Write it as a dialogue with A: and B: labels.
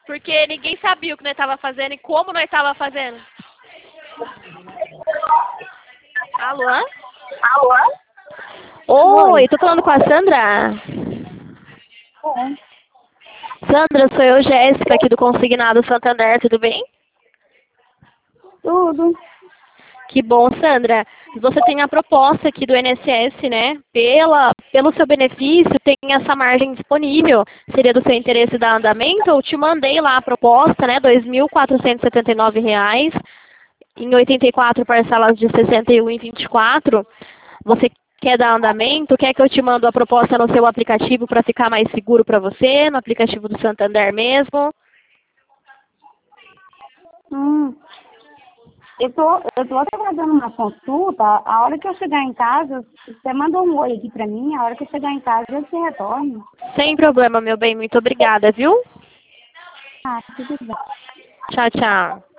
A: Porque ninguém sabia o que nós estava fazendo e como nós estava fazendo. Alô? Oi, tô falando com a Sandra? Sandra, sou eu, Jéssica, aqui do Consignado Santander, tudo bem?
B: Tudo.
A: Que bom, Sandra. Você tem a proposta aqui do INSS, né? Pelo seu benefício, tem essa margem disponível. Seria do seu interesse dar andamento? Eu te mandei lá a proposta, né? R$ 2.479, em 84 parcelas de 61,24. Você quer dar andamento? Quer que eu te mando a proposta no seu aplicativo para ficar mais seguro para você, no aplicativo do Santander mesmo?
B: Eu tô aguardando uma consulta. A hora que eu chegar em casa, você manda um oi aqui pra mim. A hora que eu chegar em casa, eu te retorno.
A: Sem problema, meu bem. Muito obrigada, viu?
B: Ah, tudo bem.
A: Tchau, tchau.